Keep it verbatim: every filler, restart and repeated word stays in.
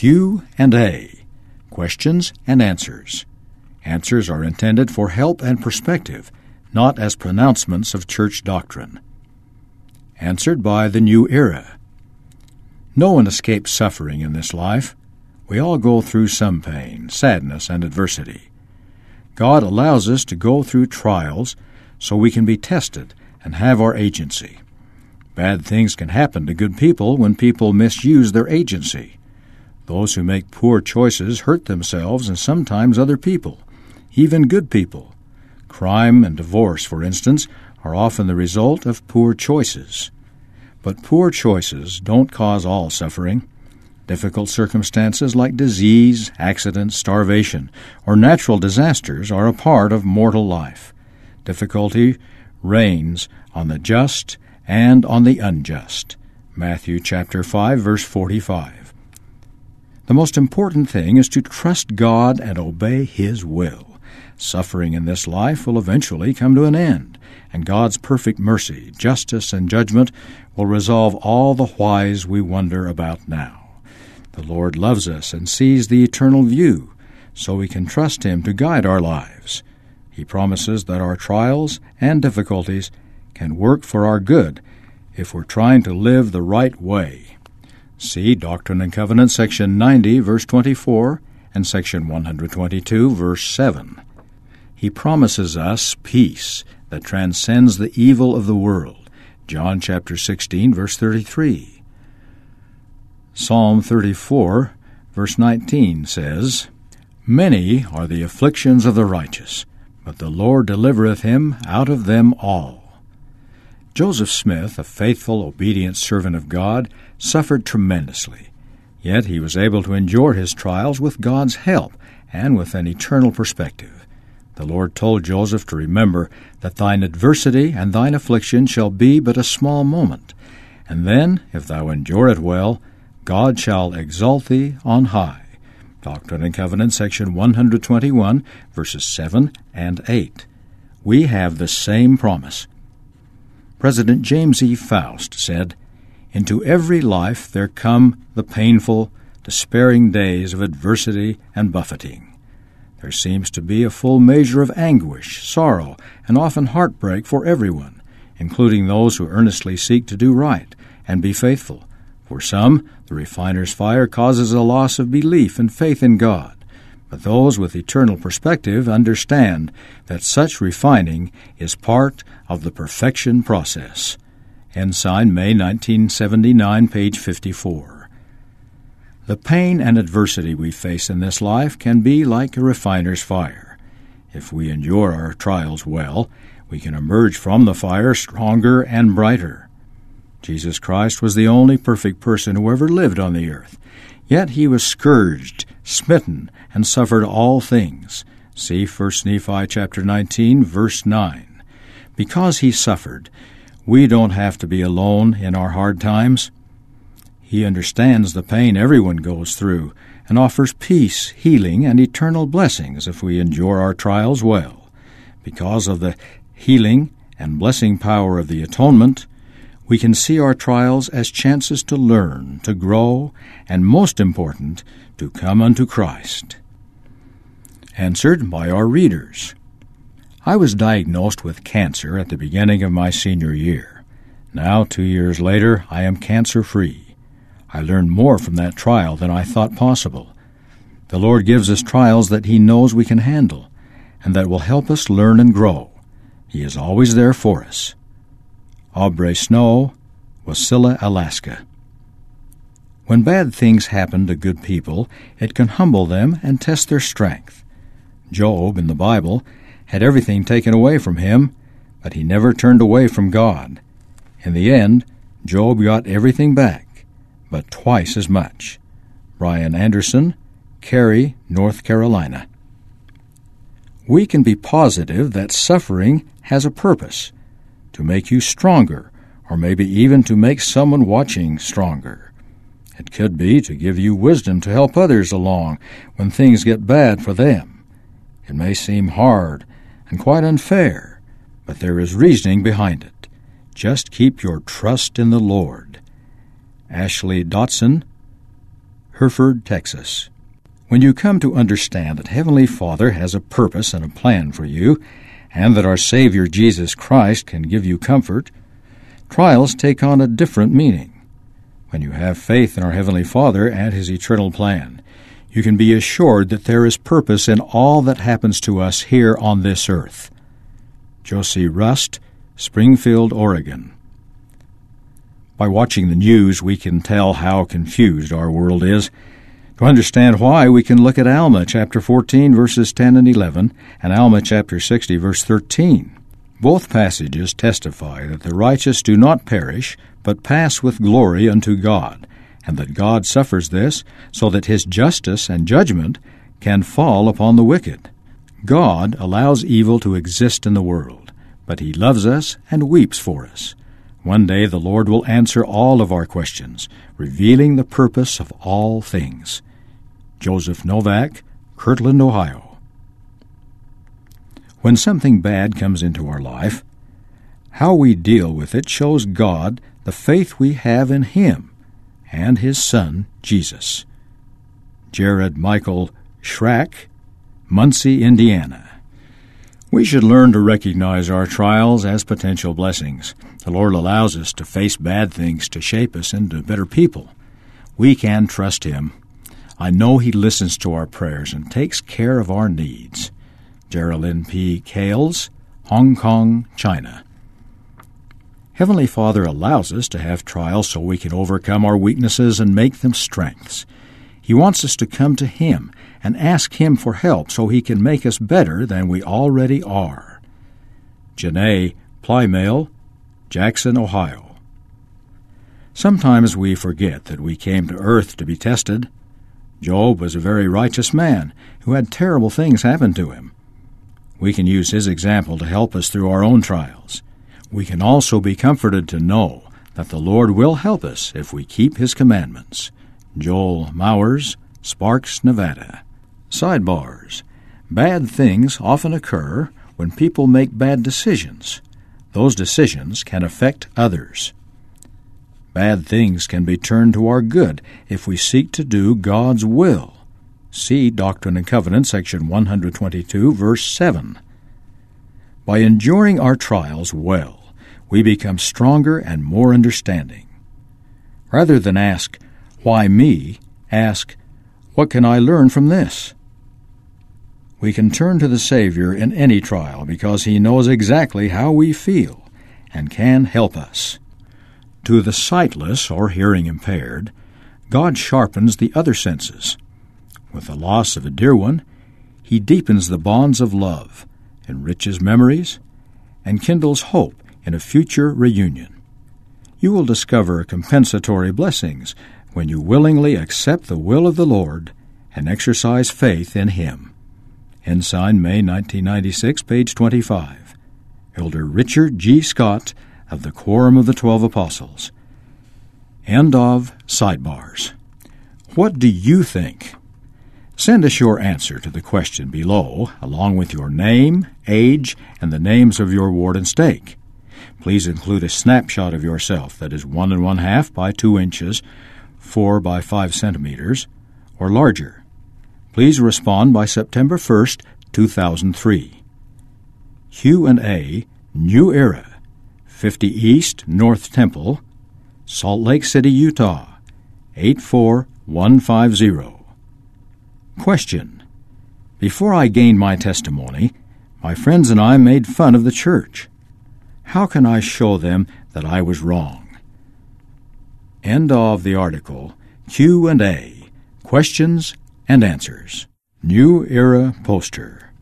Q and A, questions and answers. Answers are intended for help and perspective, not as pronouncements of church doctrine. Answered by the New Era. No one escapes suffering in this life. We all go through some pain, sadness, and adversity. God allows us to go through trials so we can be tested and have our agency. Bad things can happen to good people when people misuse their agency. Those who make poor choices hurt themselves and sometimes other people, even good people. Crime and divorce, for instance, are often the result of poor choices. But poor choices don't cause all suffering. Difficult circumstances like disease, accidents, starvation, or natural disasters are a part of mortal life. Difficulty reigns on the just and on the unjust. Matthew chapter five, verse forty-five. The most important thing is to trust God and obey His will. Suffering in this life will eventually come to an end, and God's perfect mercy, justice, and judgment will resolve all the whys we wonder about now. The Lord loves us and sees the eternal view, so we can trust Him to guide our lives. He promises that our trials and difficulties can work for our good if we're trying to live the right way. See Doctrine and Covenants, section ninety, verse twenty-four, and section one hundred twenty-two, verse seven. He promises us peace that transcends the evil of the world. John chapter sixteen, verse thirty-three. Psalm thirty-four, verse nineteen says, Many are the afflictions of the righteous, but the Lord delivereth him out of them all. Joseph Smith, a faithful, obedient servant of God, suffered tremendously. Yet he was able to endure his trials with God's help and with an eternal perspective. The Lord told Joseph to remember that thine adversity and thine affliction shall be but a small moment, and then, if thou endure it well, God shall exalt thee on high. Doctrine and Covenants, section one hundred twenty-one, verses seven and eight. We have the same promise. President James E. Faust said, Into every life there come the painful, despairing days of adversity and buffeting. There seems to be a full measure of anguish, sorrow, and often heartbreak for everyone, including those who earnestly seek to do right and be faithful. For some, the refiner's fire causes a loss of belief and faith in God. But those with eternal perspective understand that such refining is part of the perfection process. Ensign, May nineteen seventy-nine, page fifty-four. The pain and adversity we face in this life can be like a refiner's fire. If we endure our trials well, we can emerge from the fire stronger and brighter. Jesus Christ was the only perfect person who ever lived on the earth. Yet he was scourged, smitten, and suffered all things. See First Nephi chapter nineteen, verse nine. Because he suffered, we don't have to be alone in our hard times. He understands the pain everyone goes through and offers peace, healing, and eternal blessings if we endure our trials well. Because of the healing and blessing power of the atonement, we can see our trials as chances to learn, to grow, and most important, to come unto Christ. Answered by our readers. I was diagnosed with cancer at the beginning of my senior year. Now, two years later, I am cancer-free. I learned more from that trial than I thought possible. The Lord gives us trials that He knows we can handle, and that will help us learn and grow. He is always there for us. Aubrey Snow, Wasilla, Alaska. When bad things happen to good people, it can humble them and test their strength. Job, in the Bible, had everything taken away from him, but he never turned away from God. In the end, Job got everything back, but twice as much. Brian Anderson, Cary, North Carolina. We can be positive that suffering has a purpose, to make you stronger, or maybe even to make someone watching stronger. It could be to give you wisdom to help others along when things get bad for them. It may seem hard and quite unfair, but there is reasoning behind it. Just keep your trust in the Lord. Ashley Dotson, Hereford, Texas. When you come to understand that Heavenly Father has a purpose and a plan for you, and that our Savior Jesus Christ can give you comfort, trials take on a different meaning. When you have faith in our Heavenly Father and His eternal plan, you can be assured that there is purpose in all that happens to us here on this earth. Josie Rust, Springfield, Oregon. By watching the news, we can tell how confused our world is. To understand why, we can look at Alma chapter fourteen, verses ten and eleven, and Alma chapter sixty, verse thirteen. Both passages testify that the righteous do not perish, but pass with glory unto God, and that God suffers this so that His justice and judgment can fall upon the wicked. God allows evil to exist in the world, but He loves us and weeps for us. One day the Lord will answer all of our questions, revealing the purpose of all things. Joseph Novak, Kirtland, Ohio. When something bad comes into our life, how we deal with it shows God the faith we have in Him and His Son, Jesus. Jared Michael Schrack, Muncie, Indiana. We should learn to recognize our trials as potential blessings. The Lord allows us to face bad things to shape us into better people. We can trust Him. I know He listens to our prayers and takes care of our needs. Geraldine P. Kales, Hong Kong, China. Heavenly Father allows us to have trials so we can overcome our weaknesses and make them strengths. He wants us to come to Him and ask Him for help so He can make us better than we already are. Janae Plymale, Jackson, Ohio. Sometimes we forget that we came to earth to be tested. Job was a very righteous man who had terrible things happen to him. We can use his example to help us through our own trials. We can also be comforted to know that the Lord will help us if we keep His commandments. Joel Mowers, Sparks, Nevada. Sidebars. Bad things often occur when people make bad decisions. Those decisions can affect others. Bad things can be turned to our good if we seek to do God's will. See Doctrine and Covenants, section one twenty-two, verse seven. By enduring our trials well, we become stronger and more understanding. Rather than ask, "Why me?" ask, "What can I learn from this?" We can turn to the Savior in any trial because He knows exactly how we feel and can help us. To the sightless or hearing impaired, God sharpens the other senses. With the loss of a dear one, He deepens the bonds of love, enriches memories, and kindles hope in a future reunion. You will discover compensatory blessings when you willingly accept the will of the Lord and exercise faith in Him. Ensign, May nineteen ninety-six, page twenty-five. Elder Richard G. Scott of the Quorum of the Twelve Apostles. End of Sidebars. What do you think? Send us your answer to the question below, along with your name, age, and the names of your ward and stake. Please include a snapshot of yourself that is one and one half by two inches, four by five centimeters, or larger. Please respond by September first, two thousand three. Q and A, New Era, fifty East North Temple, Salt Lake City, Utah, eight four one five zero. Question. Before I gained my testimony, my friends and I made fun of the church. How can I show them that I was wrong? End of the article. Q and A, Questions and Answers. New Era Poster.